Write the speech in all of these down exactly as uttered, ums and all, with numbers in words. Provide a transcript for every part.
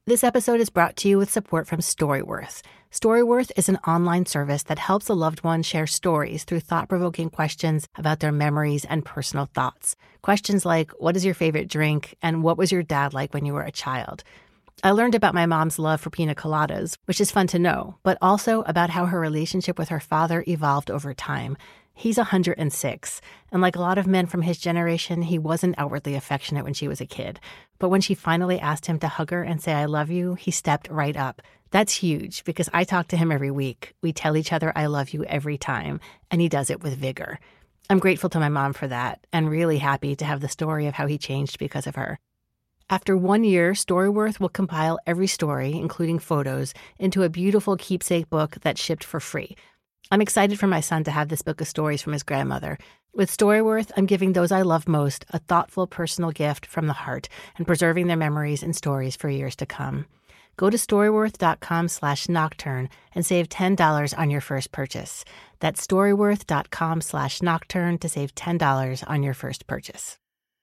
This episode is brought to you with support from Storyworth. Storyworth is an online service that helps a loved one share stories through thought-provoking questions about their memories and personal thoughts. Questions like, what is your favorite drink? And what was your dad like when you were a child? I learned about my mom's love for pina coladas, which is fun to know, but also about how her relationship with her father evolved over time. He's one hundred six, and like a lot of men from his generation, he wasn't outwardly affectionate when she was a kid. But when she finally asked him to hug her and say, I love you, he stepped right up. That's huge because I talk to him every week. We tell each other I love you every time, and he does it with vigor. I'm grateful to my mom for that and really happy to have the story of how he changed because of her. After one year, Storyworth will compile every story, including photos, into a beautiful keepsake book that's shipped for free. I'm excited for my son to have this book of stories from his grandmother. With Storyworth, I'm giving those I love most a thoughtful personal gift from the heart and preserving their memories and stories for years to come. Go to storyworth.com slash nocturne and save ten dollars on your first purchase. That's storyworth.com slash nocturne to save ten dollars on your first purchase.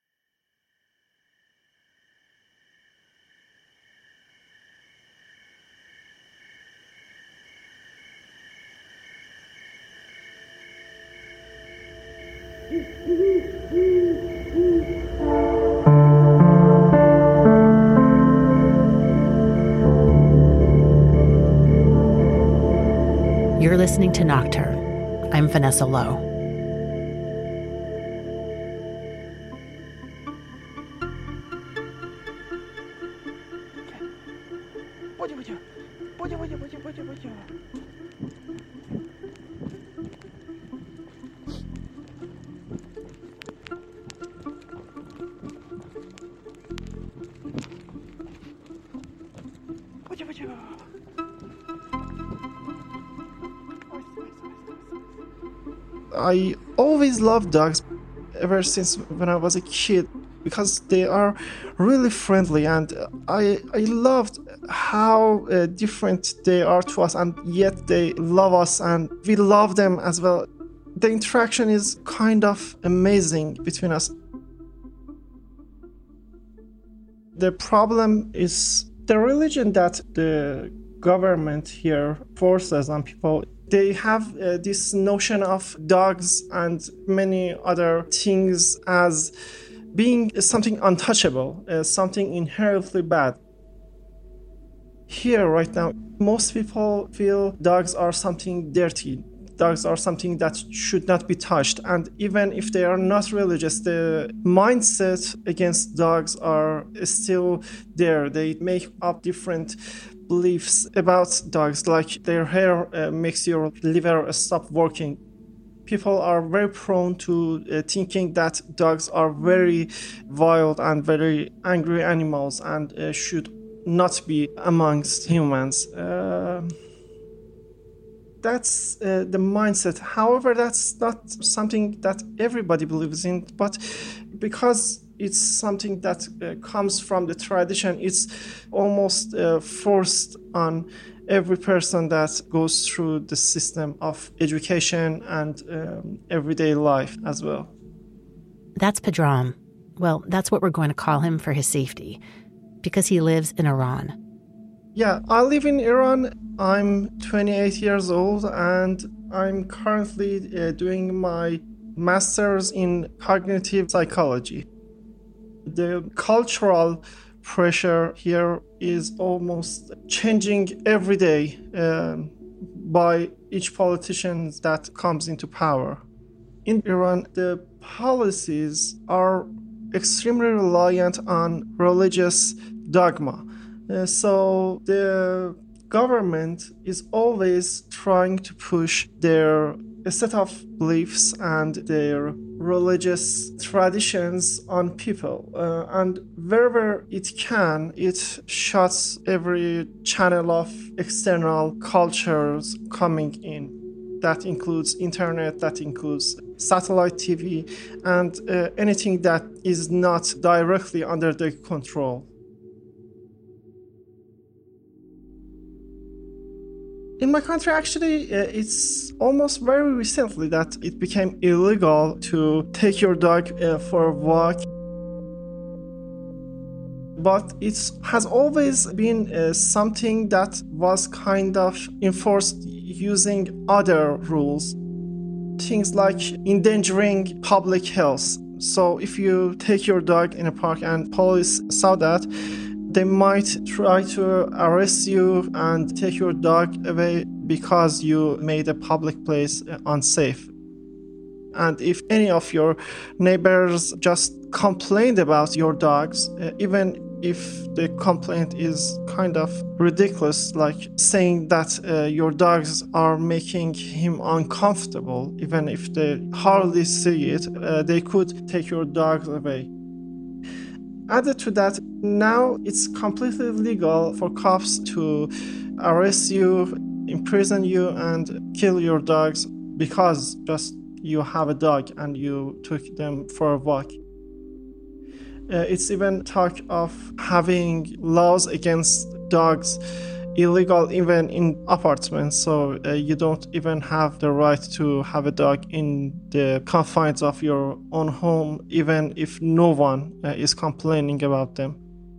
You're listening to Nocturne. I'm Vanessa Lowe. I always loved dogs ever since when I was a kid because they are really friendly, and I I loved how uh, different they are to us, and yet they love us and we love them as well. The interaction is kind of amazing between us. The problem is the religion that the government here forces on people. They have uh, this notion of dogs and many other things as being something untouchable, uh, something inherently bad. Here right now, most people feel dogs are something dirty. Dogs are something that should not be touched. And even if they are not religious, the mindset against dogs are still there. They make up different beliefs about dogs, like their hair uh, makes your liver stop working. People are very prone to uh, thinking that dogs are very wild and very angry animals and uh, should not be amongst humans. Uh, that's uh, the mindset. However, that's not something that everybody believes in, but because it's something that uh, comes from the tradition, it's almost uh, forced on every person that goes through the system of education and um, everyday life as well. That's Pedram. Well, that's what we're going to call him for his safety, because he lives in Iran. Yeah, I live in Iran. I'm twenty-eight years old, and I'm currently uh, doing my master's in cognitive psychology. The cultural pressure here is almost changing every day um, by each politician that comes into power. In Iran, the policies are extremely reliant on religious dogma. Uh, so the government is always trying to push their a set of beliefs and their religious traditions on people. Uh, and wherever it can, it shuts every channel of external cultures coming in. That includes internet, that includes satellite T V, and uh, anything that is not directly under their control. In my country, actually, uh, it's almost very recently that it became illegal to take your dog uh, for a walk. but it has always been uh, something that was kind of enforced using other rules. Things like endangering public health. So if you take your dog in a park and police saw that, they might try to arrest you and take your dog away because you made a public place unsafe. And if any of your neighbors just complained about your dogs, uh, even if the complaint is kind of ridiculous, like saying that uh, your dogs are making him uncomfortable, even if they hardly see it, uh, they could take your dogs away. Added to that, now it's completely legal for cops to arrest you, imprison you, and kill your dogs because just you have a dog and you took them for a walk. Uh, it's even talk of having laws against dogs illegal even in apartments, so uh, you don't even have the right to have a dog in the confines of your own home, even if no one uh, is complaining about them.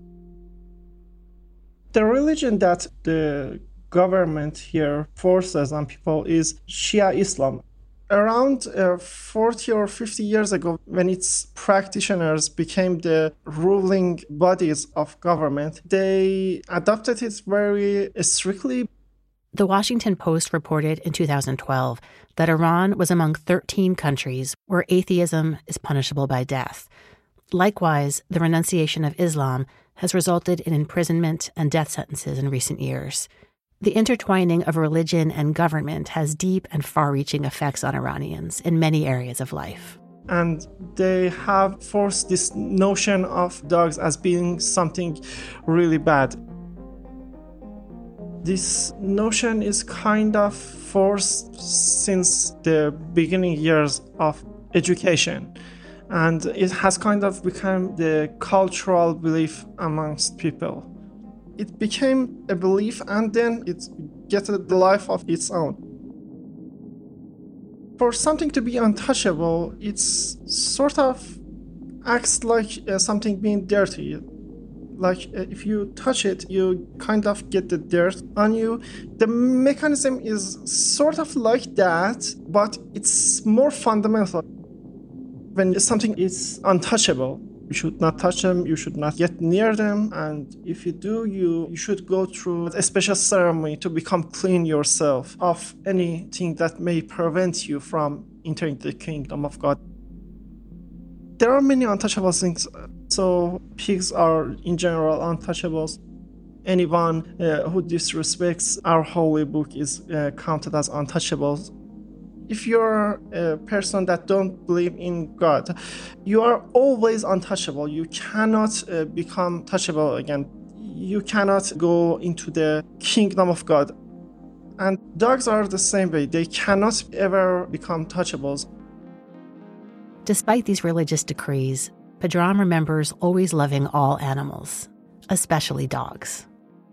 The religion that the government here forces on people is Shia Islam. Around uh, forty or fifty years ago, when its practitioners became the ruling bodies of government, they adopted it very strictly. The Washington Post reported in two thousand twelve that Iran was among thirteen countries where atheism is punishable by death. Likewise, the renunciation of Islam has resulted in imprisonment and death sentences in recent years. The intertwining of religion and government has deep and far-reaching effects on Iranians in many areas of life. And they have forced this notion of dogs as being something really bad. This notion is kind of forced since the beginning years of education. And it has kind of become the cultural belief amongst people. It became a belief and then it gets a life of its own. For something to be untouchable, it's sort of acts like uh, something being dirty. Like uh, if you touch it, you kind of get the dirt on you. The mechanism is sort of like that, but it's more fundamental. When something is untouchable, you should not touch them, you should not get near them, and if you do, you, you should go through a special ceremony to become clean yourself of anything that may prevent you from entering the kingdom of God. There are many untouchable things. So pigs are in general untouchables. Anyone uh, who disrespects our holy book is uh, counted as untouchables. If you're a person that don't believe in God, you are always untouchable. You cannot uh, become touchable again. You cannot go into the kingdom of God. And dogs are the same way. They cannot ever become touchables. Despite these religious decrees, Pedram remembers always loving all animals, especially dogs.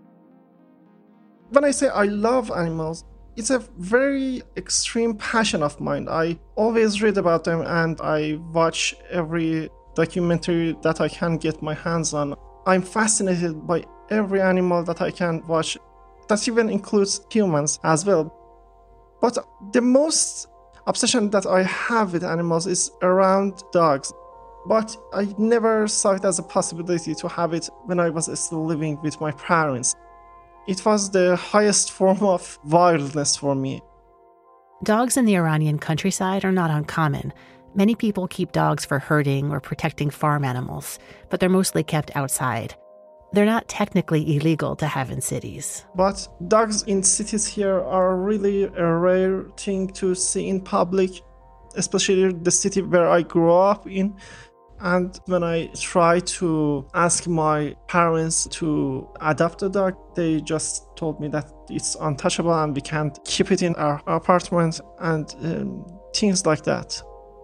When I say I love animals, it's a very extreme passion of mine. I always read about them and I watch every documentary that I can get my hands on. I'm fascinated by every animal that I can watch. That even includes humans as well. But the most obsession that I have with animals is around dogs. But I never saw it as a possibility to have it when I was still living with my parents. It was the highest form of wildness for me. Dogs in the Iranian countryside are not uncommon. Many people keep dogs for herding or protecting farm animals, but they're mostly kept outside. They're not technically illegal to have in cities. But dogs in cities here are really a rare thing to see in public, especially the city where I grew up in. And when I tried to ask my parents to adopt a dog, they just told me that it's untouchable and we can't keep it in our apartment and um, things like that.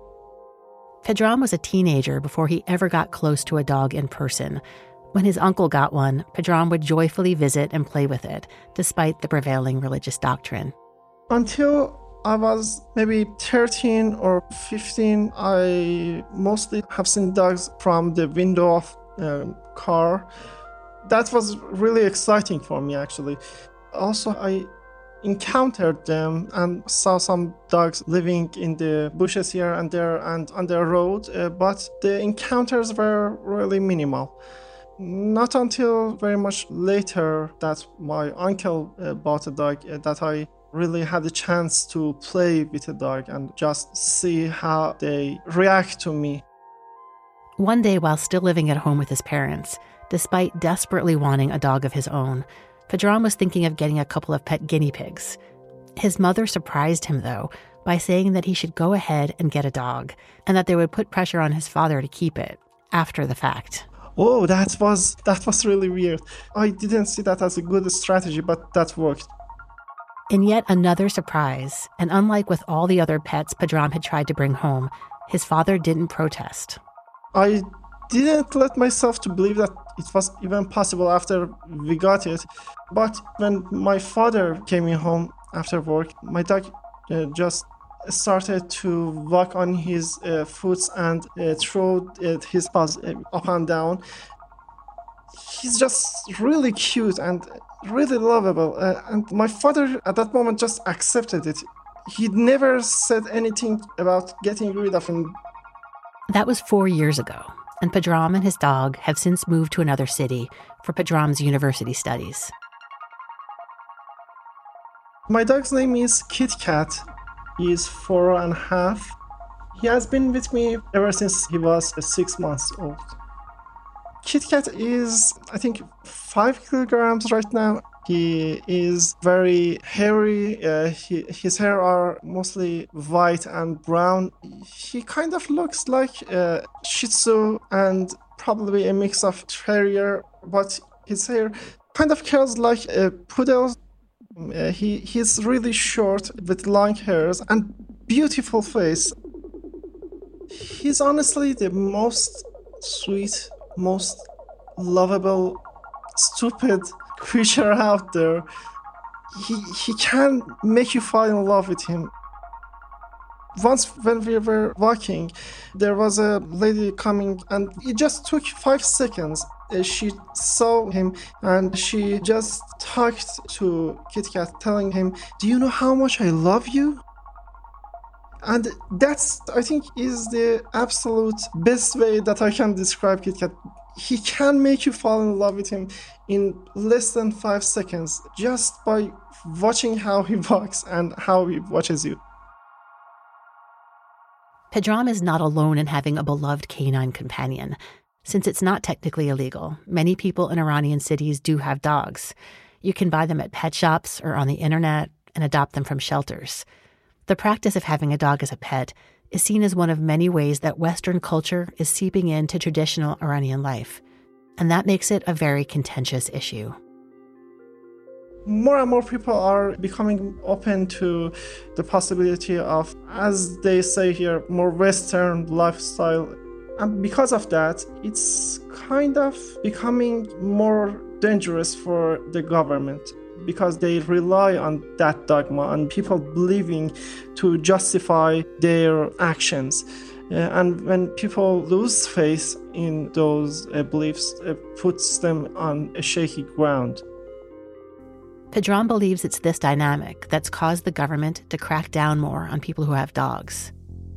Pedram was a teenager before he ever got close to a dog in person. When his uncle got one, Pedram would joyfully visit and play with it, despite the prevailing religious doctrine. Until I was maybe thirteen or fifteen, I mostly have seen dogs from the window of a car. That was really exciting for me, actually. Also, I encountered them and saw some dogs living in the bushes here and there and on the road, uh, but the encounters were really minimal. Not until very much later that my uncle uh, bought a dog uh, that I really had a chance to play with a dog and just see how they react to me. One day, while still living at home with his parents, despite desperately wanting a dog of his own, Pedram was thinking of getting a couple of pet guinea pigs. His mother surprised him, though, by saying that he should go ahead and get a dog, and that they would put pressure on his father to keep it after the fact. Oh, that was that was really weird. I didn't see that as a good strategy, but that worked. In yet another surprise, and unlike with all the other pets Pedram had tried to bring home, his father didn't protest. I didn't let myself to believe that it was even possible after we got it. But when my father came in home after work, my dog uh, just started to walk on his uh, foot and uh, throw uh, his paws uh, up and down. He's just really cute and really lovable. Uh, and my father at that moment just accepted it. He never said anything about getting rid of him. That was four years ago, and Pedram and his dog have since moved to another city for Pedram's university studies. My dog's name is Kit Kat. He is four and a half. He has been with me ever since he was six months old. Kit Kat is, I think, five kilograms right now. He is very hairy. Uh, he, his hair are mostly white and brown. He kind of looks like a Shih Tzu and probably a mix of terrier, but his hair kind of curls like a poodle. Uh, he he's really short with long hairs and beautiful face. He's honestly the most sweet, most lovable, stupid creature out there. He he can make you fall in love with him. Once when we were walking, there was a lady coming and it just took five seconds. Uh, she saw him and she just talked to Kit Kat, telling him, "Do you know how much I love you?" And that's, I think, is the absolute best way that I can describe Kit Kat. He can make you fall in love with him in less than five seconds just by watching how he walks and how he watches you. Pedram is not alone in having a beloved canine companion. Since it's not technically illegal, many people in Iranian cities do have dogs. You can buy them at pet shops or on the internet and adopt them from shelters. The practice of having a dog as a pet is seen as one of many ways that Western culture is seeping into traditional Iranian life, and that makes it a very contentious issue. More and more people are becoming open to the possibility of, as they say here, more Western lifestyle. And because of that, it's kind of becoming more dangerous for the government, because they rely on that dogma and people believing to justify their actions. Uh, and when people lose faith in those uh, beliefs, it puts them on a shaky ground. Pedram believes it's this dynamic that's caused the government to crack down more on people who have dogs.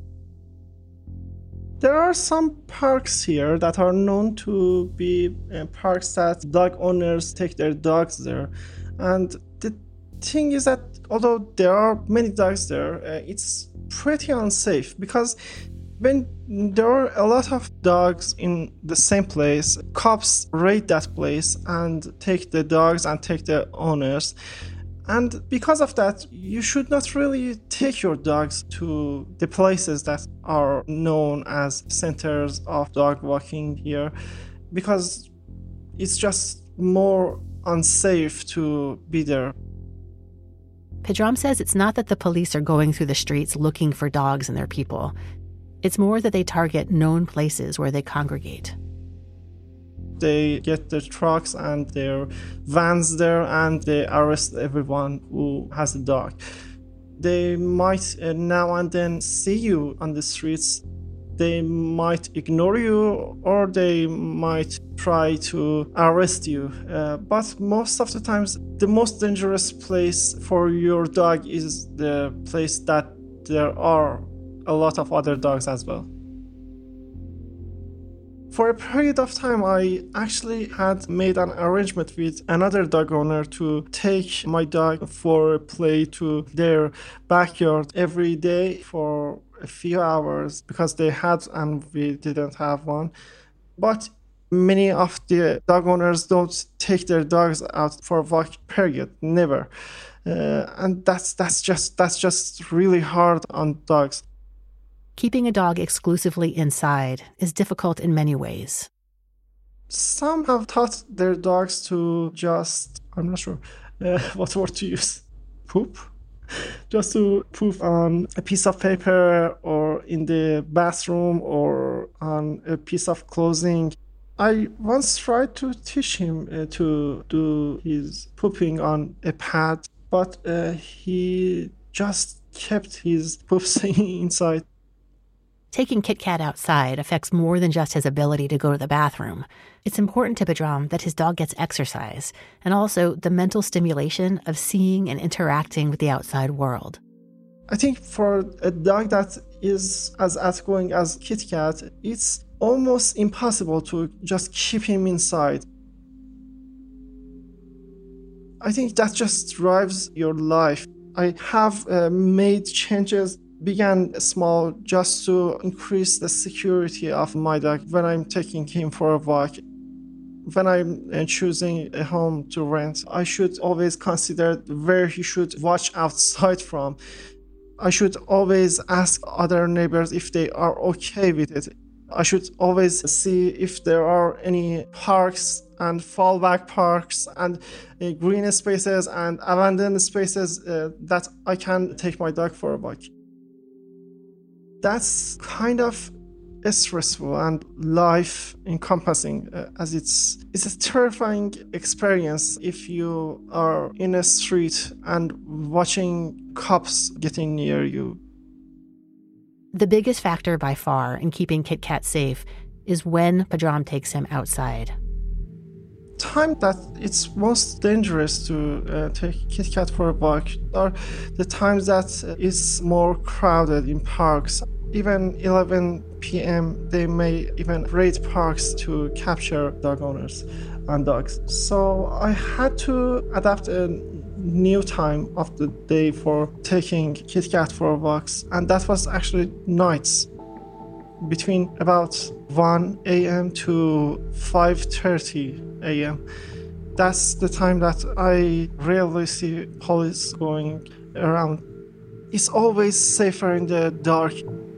There are some parks here that are known to be uh, parks that dog owners take their dogs there. And the thing is that although there are many dogs there, uh, it's pretty unsafe, because when there are a lot of dogs in the same place, cops raid that place and take the dogs and take the owners. And because of that, you should not really take your dogs to the places that are known as centers of dog walking here, because it's just more unsafe to be there. Pedram says it's not that the police are going through the streets looking for dogs and their people. It's more that they target known places where they congregate. They get their trucks and their vans there and they arrest everyone who has a dog. They might uh, now and then see you on the streets They might ignore you or they might try to arrest you. Uh, but most of the times, the most dangerous place for your dog is the place that there are a lot of other dogs as well. For a period of time, I actually had made an arrangement with another dog owner to take my dog for a play to their backyard every day for a few hours because they had and we didn't have one. But many of the dog owners don't take their dogs out for a walk, period, never. Uh, and that's that's just that's just really hard on dogs. Keeping a dog exclusively inside is difficult in many ways. Some have taught their dogs to just, I'm not sure uh, what word to use, poop? Just to poop on a piece of paper or in the bathroom or on a piece of clothing. I once tried to teach him uh, to do his pooping on a pad, but uh, he just kept his poops inside. Taking Kit Kat outside affects more than just his ability to go to the bathroom. It's important to Pedram that his dog gets exercise and also the mental stimulation of seeing and interacting with the outside world. I think for a dog that is as outgoing as Kit Kat, it's almost impossible to just keep him inside. I think that just drives your life. I have uh, made changes, began small, just to increase the security of my dog when I'm taking him for a walk. When I'm uh, choosing a home to rent, I should always consider where he should watch outside from. I should always ask other neighbors if they are okay with it. I should always see if there are any parks and fallback parks and uh, green spaces and abandoned spaces uh, that I can take my dog for a walk. That's kind of stressful and life encompassing uh, as it's it's a terrifying experience if you are in a street and watching cops getting near you. The biggest factor by far in keeping Kit Kat safe is when Pedram takes him outside. Time that it's most dangerous to uh, take Kit Kat for a walk are the times that it's more crowded in parks. Even eleven p.m. they may even raid parks to capture dog owners and dogs. So I had to adapt a new time of the day for taking Kit Kat for walks, and that was actually nights between about one a.m. to five thirty a.m. That's the time that I rarely see police going around. It's always safer in the dark.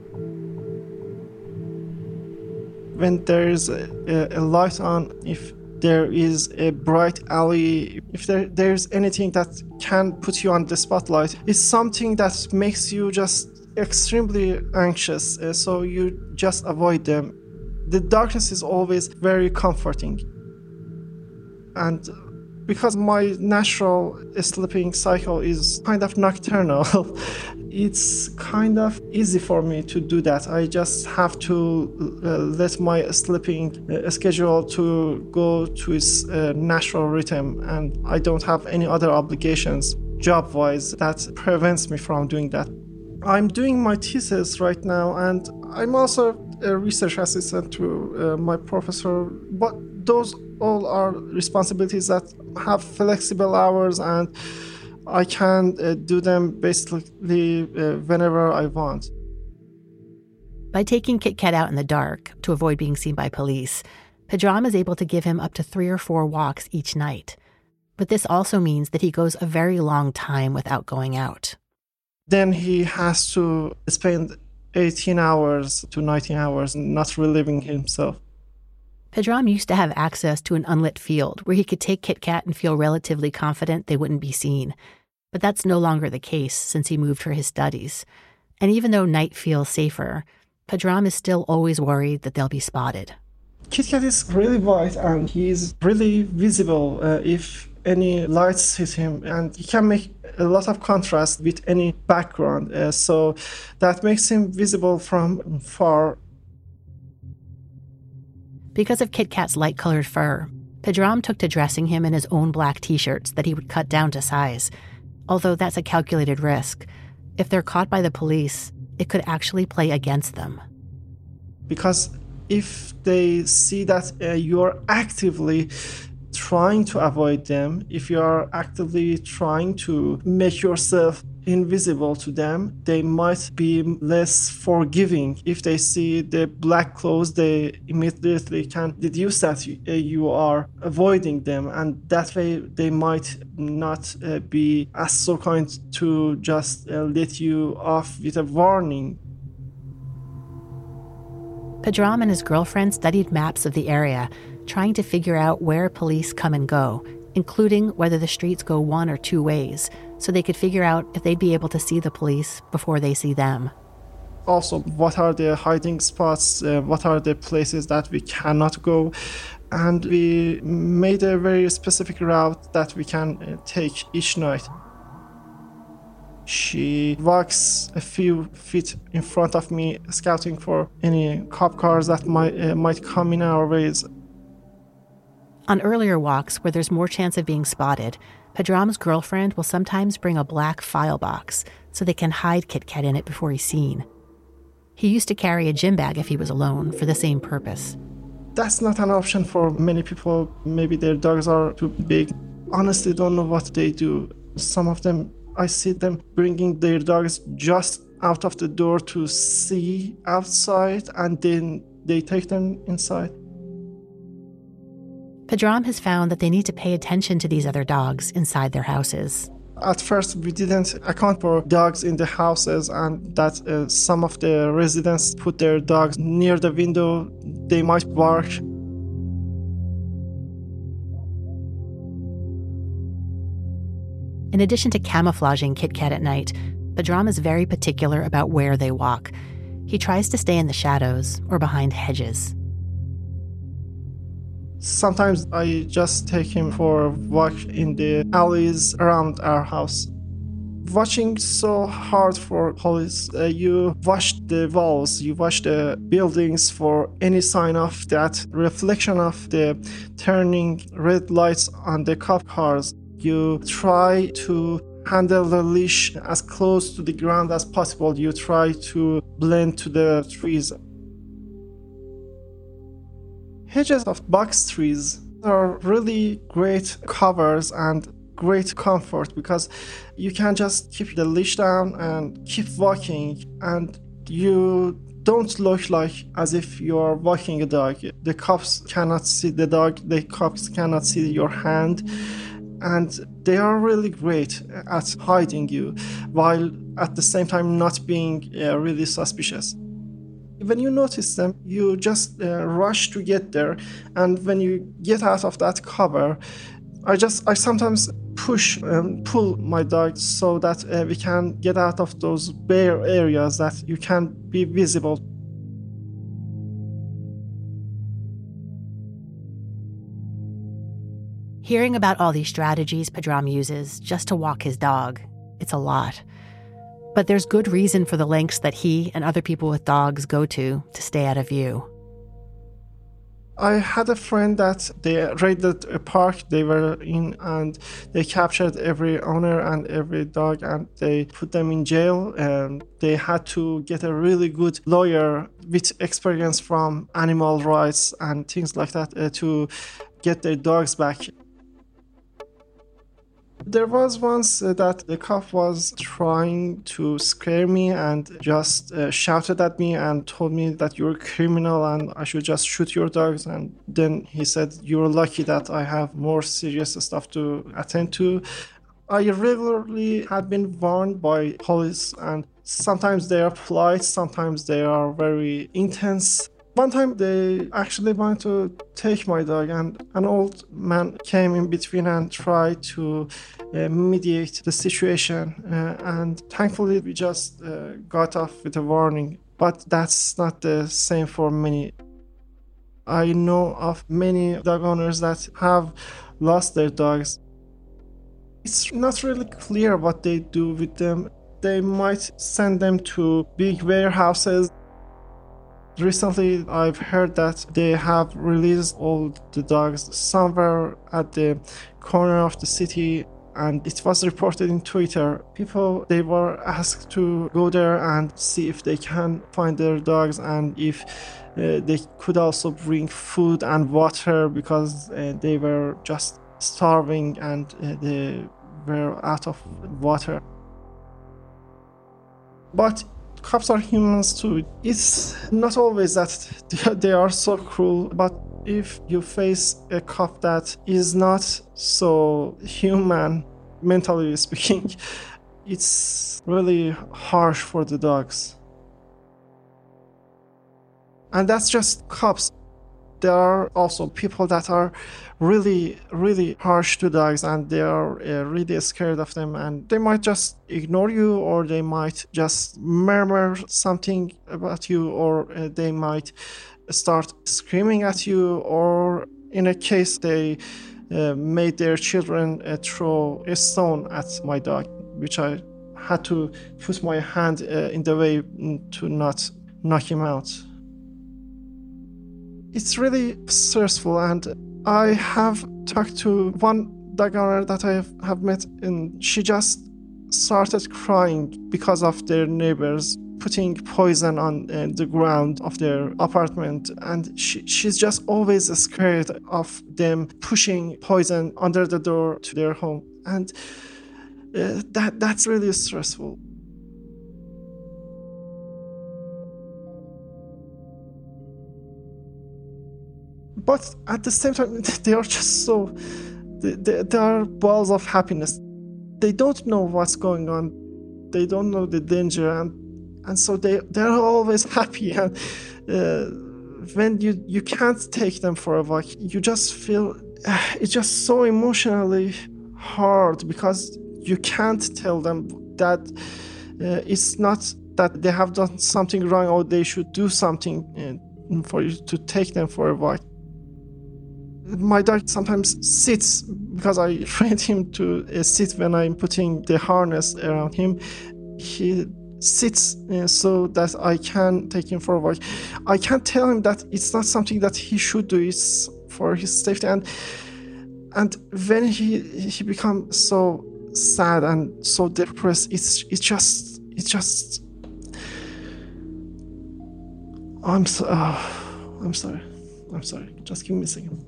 When there is a, a light on, if there is a bright alley, if there there's anything that can put you on the spotlight, it's something that makes you just extremely anxious, uh, so you just avoid them. The darkness is always very comforting. And because my natural sleeping cycle is kind of nocturnal, it's kind of easy for me to do that. I just have to uh, let my sleeping uh, schedule to go to its uh, natural rhythm, and I don't have any other obligations job-wise that prevents me from doing that. I'm doing my thesis right now, and I'm also a research assistant to uh, my professor, but those all are responsibilities that have flexible hours, and I can uh, do them basically uh, whenever I want. By taking Kit Kat out in the dark to avoid being seen by police, Pedram is able to give him up to three or four walks each night. But this also means that he goes a very long time without going out. Then he has to spend eighteen hours to nineteen hours not relieving himself. Pedram used to have access to an unlit field where he could take Kit Kat and feel relatively confident they wouldn't be seen. But that's no longer the case since he moved for his studies. And even though night feels safer, Pedram is still always worried that they'll be spotted. Kit Kat is really white and he's really visible uh, if any lights hit him, and he can make a lot of contrast with any background. Uh, so that makes him visible from far. Because of Kit Kat's light-colored fur, Pedram took to dressing him in his own black t-shirts that he would cut down to size. Although that's a calculated risk. If they're caught by the police, it could actually play against them. Because if they see that uh, you're actively trying to avoid them, if you are actively trying to make yourself invisible to them, they might be less forgiving. If they see the black clothes, they immediately can deduce that you, uh, you are avoiding them, and that way they might not uh, be as so kind to just uh, let you off with a warning. Pedram and his girlfriend studied maps of the area, trying to figure out where police come and go, including whether the streets go one or two ways, so they could figure out if they'd be able to see the police before they see them. Also, what are the hiding spots? Uh, what are the places that we cannot go? And we made a very specific route that we can uh, take each night. She walks a few feet in front of me, scouting for any cop cars that might uh, might come in our ways. On earlier walks where there's more chance of being spotted, Pedram's girlfriend will sometimes bring a black file box so they can hide Kit Kat in it before he's seen. He used to carry a gym bag if he was alone for the same purpose. That's not an option for many people. Maybe their dogs are too big. Honestly, don't know what they do. Some of them, I see them bringing their dogs just out of the door to see outside, and then they take them inside. Pedram has found that they need to pay attention to these other dogs inside their houses. At first, we didn't account for dogs in the houses, and that uh, some of the residents put their dogs near the window. They might bark. In addition to camouflaging Kit Kat at night, Pedram is very particular about where they walk. He tries to stay in the shadows or behind hedges. Sometimes I just take him for a walk in the alleys around our house. Watching so hard for police, uh, you watch the walls, you watch the buildings for any sign of that reflection of the turning red lights on the cop cars. You try to handle the leash as close to the ground as possible. You try to blend to the trees. Hedges of box trees are really great covers and great comfort because you can just keep the leash down and keep walking, and you don't look like as if you're walking a dog. The cops cannot see the dog, the cops cannot see your hand, and they are really great at hiding you while at the same time not being uh, really suspicious. When you notice them, you just uh, rush to get there, and when you get out of that cover, I just I sometimes push and pull my dog so that uh, we can get out of those bare areas that you can be visible. Hearing about all these strategies Pedram uses just to walk his dog, it's a lot. But there's good reason for the lengths that he and other people with dogs go to to stay out of view. I had a friend that they raided a park they were in, and they captured every owner and every dog, and they put them in jail, and they had to get a really good lawyer with experience from animal rights and things like that uh, to get their dogs back. There was once uh, that the cop was trying to scare me and just uh, shouted at me and told me that you're a criminal and I should just shoot your dogs. And then he said, you're lucky that I have more serious stuff to attend to. I regularly had been warned by police, and sometimes they are polite, sometimes they are very intense. One time they actually wanted to take my dog, and an old man came in between and tried to uh, mediate the situation, uh, and thankfully we just uh, got off with a warning. But that's not the same for many. I know of many dog owners that have lost their dogs. It's not really clear what they do with them. They might send them to big warehouses. Recently, I've heard that they have released all the dogs somewhere at the corner of the city, and it was reported in Twitter. People, they were asked to go there and see if they can find their dogs, and if uh, they could also bring food and water, because uh, they were just starving and uh, they were out of water. But cops are humans too. It's not always that they are so cruel, but if you face a cop that is not so human, mentally speaking, it's really harsh for the dogs. And that's just cops. There are also people that are really, really harsh to dogs, and they are uh, really scared of them, and they might just ignore you, or they might just murmur something about you, or uh, they might start screaming at you, or in a case they uh, made their children uh, throw a stone at my dog, which I had to put my hand uh, in the way to not knock him out. It's really stressful, and I have talked to one dog owner that I have, have met, and she just started crying because of their neighbors putting poison on uh, the ground of their apartment, and she, she's just always scared of them pushing poison under the door to their home, and uh, that that's really stressful. But at the same time, they are just so, they, they, they are balls of happiness. They don't know what's going on. They don't know the danger, and and so they, they're always happy. And uh, when you, you can't take them for a walk, you just feel, uh, it's just so emotionally hard, because you can't tell them that uh, it's not that they have done something wrong or they should do something uh, for you to take them for a walk. My dog sometimes sits, because I trained him to uh, sit when I'm putting the harness around him. He sits uh, so that I can take him for a walk. I can't tell him that it's not something that he should do, it's for his safety. And and when he he becomes so sad and so depressed, it's it's just it's just I'm so oh, I'm sorry. I'm sorry. Just give me a second.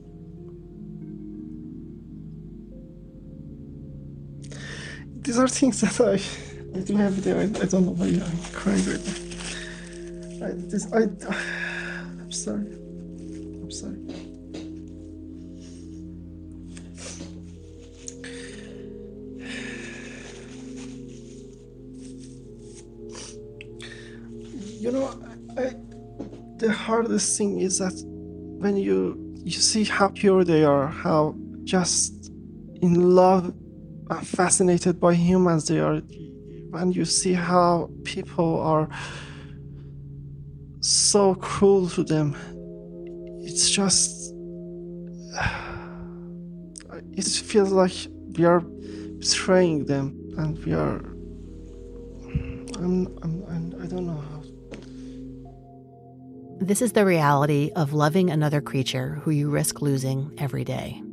These are things that I, I do every day. I, I don't know why I'm crying right now. I, this, I, I'm sorry. I'm sorry. You know, I, the hardest thing is that when you you see how pure they are, how just in love, fascinated by humans they are, when you see how people are so cruel to them, it's just, it feels like we are betraying them, and we are, I'm, I'm, I'm, I don't know how. This is the reality of loving another creature who you risk losing every day.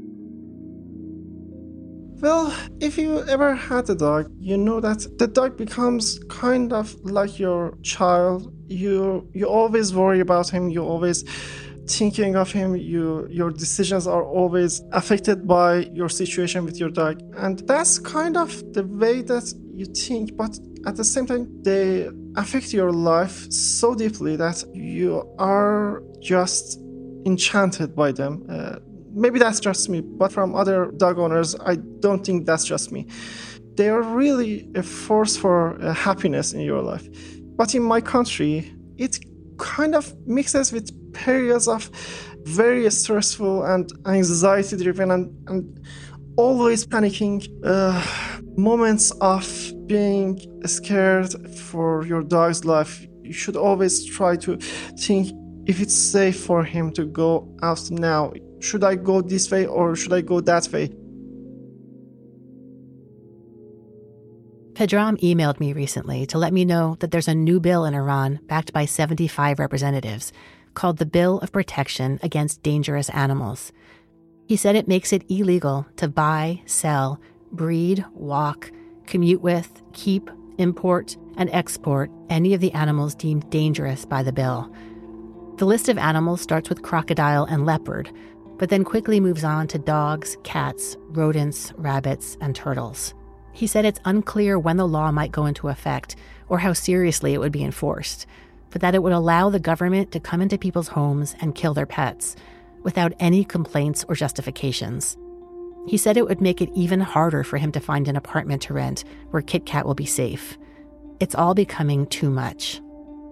Well, if you ever had a dog, you know that the dog becomes kind of like your child. You you always worry about him, you always thinking of him, you your decisions are always affected by your situation with your dog. And that's kind of the way that you think, but at the same time, they affect your life so deeply that you are just enchanted by them. Uh, Maybe that's just me, but from other dog owners, I don't think that's just me. They are really a force for uh, happiness in your life. But in my country, it kind of mixes with periods of very stressful and anxiety-driven and, and always panicking, uh, moments of being scared for your dog's life. You should always try to think if it's safe for him to go out now. Should I go this way or should I go that way? Pedram emailed me recently to let me know that there's a new bill in Iran backed by seventy-five representatives called the Bill of Protection Against Dangerous Animals. He said it makes it illegal to buy, sell, breed, walk, commute with, keep, import, and export any of the animals deemed dangerous by the bill. The list of animals starts with crocodile and leopard, but then quickly moves on to dogs, cats, rodents, rabbits, and turtles. He said it's unclear when the law might go into effect or how seriously it would be enforced, but that it would allow the government to come into people's homes and kill their pets without any complaints or justifications. He said it would make it even harder for him to find an apartment to rent where Kit Kat will be safe. It's all becoming too much.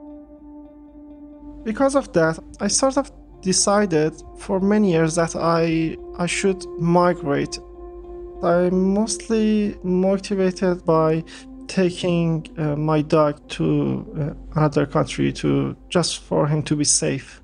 Because of that, I sort of decided for many years that I I should migrate. I'm mostly motivated by taking uh, my dog to uh, another country to just for him to be safe.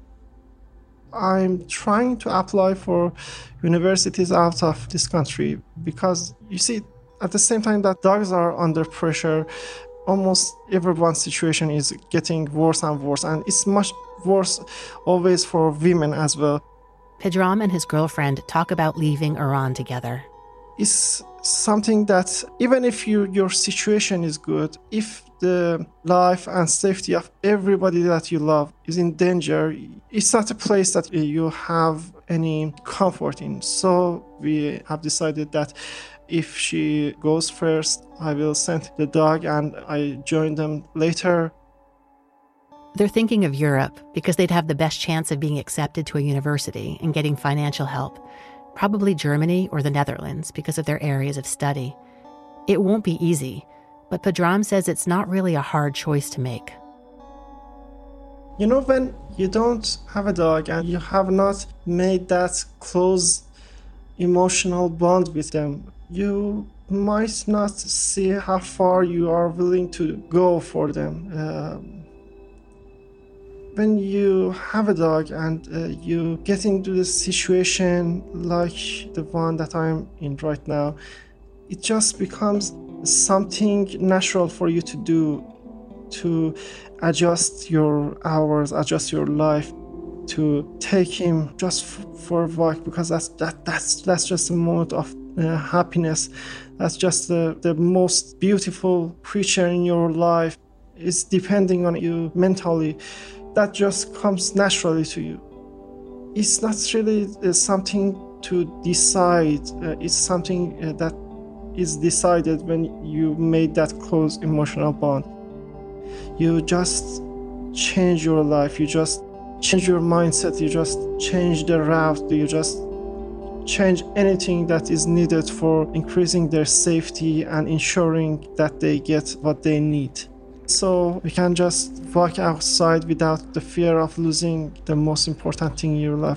I'm trying to apply for universities out of this country because, you see, at the same time that dogs are under pressure, almost everyone's situation is getting worse and worse, and it's much worse always for women as well. Pedram and his girlfriend talk about leaving Iran together. It's something that even if you, your situation is good, if the life and safety of everybody that you love is in danger, it's not a place that you have any comfort in. So we have decided that if she goes first, I will send the dog and I join them later. They're thinking of Europe because they'd have the best chance of being accepted to a university and getting financial help. Probably Germany or the Netherlands because of their areas of study. It won't be easy, but Pedram says it's not really a hard choice to make. You know, when you don't have a dog and you have not made that close emotional bond with them, you might not see how far you are willing to go for them. Um, when you have a dog and uh, you get into the situation like the one that I'm in right now, it just becomes something natural for you to do, to adjust your hours, adjust your life, to take him just f- for a walk, because that's that that's that's just a moment of uh, happiness. That's just the, the most beautiful creature in your life. It's depending on you mentally. That just comes naturally to you. It's not really uh, something to decide. Uh, it's something uh, that is decided when you made that close emotional bond. You just change your life. You just change your mindset. You just change the route. You just change anything that is needed for increasing their safety and ensuring that they get what they need. So we can just walk outside without the fear of losing the most important thing in your life.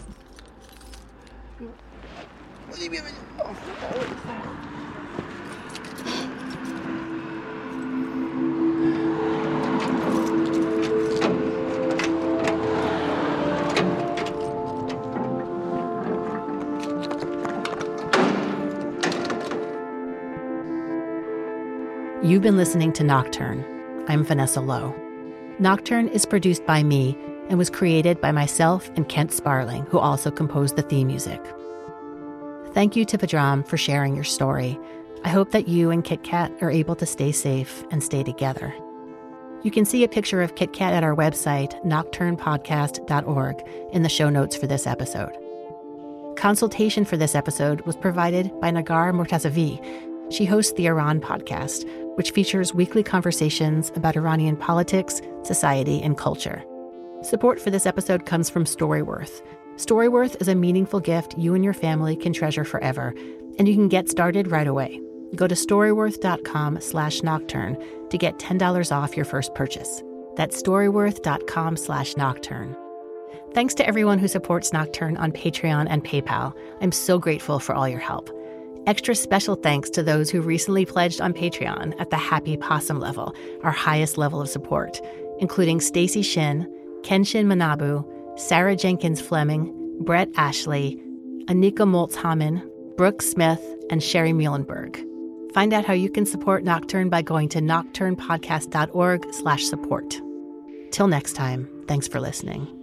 You've been listening to Nocturne. I'm Vanessa Lowe. Nocturne is produced by me and was created by myself and Kent Sparling, who also composed the theme music. Thank you to Pedram for sharing your story. I hope that you and Kit Kat are able to stay safe and stay together. You can see a picture of Kit Kat at our website, nocturne podcast dot org, in the show notes for this episode. Consultation for this episode was provided by Nagar Mortazavi. She hosts the Iran podcast, which features weekly conversations about Iranian politics, society, and culture. Support for this episode comes from Storyworth. Storyworth is a meaningful gift you and your family can treasure forever, and you can get started right away. Go to storyworth.com slash nocturne to get ten dollars off your first purchase. That's storyworth.com slash nocturne. Thanks to everyone who supports Nocturne on Patreon and PayPal. I'm so grateful for all your help. Extra special thanks to those who recently pledged on Patreon at the Happy Possum level, our highest level of support, including Stacy Shin, Kenshin Manabu, Sarah Jenkins Fleming, Brett Ashley, Anika Moltz-Hamann, Brooke Smith, and Sherry Muhlenberg. Find out how you can support Nocturne by going to nocturnepodcast.org slash support. Till next time, thanks for listening.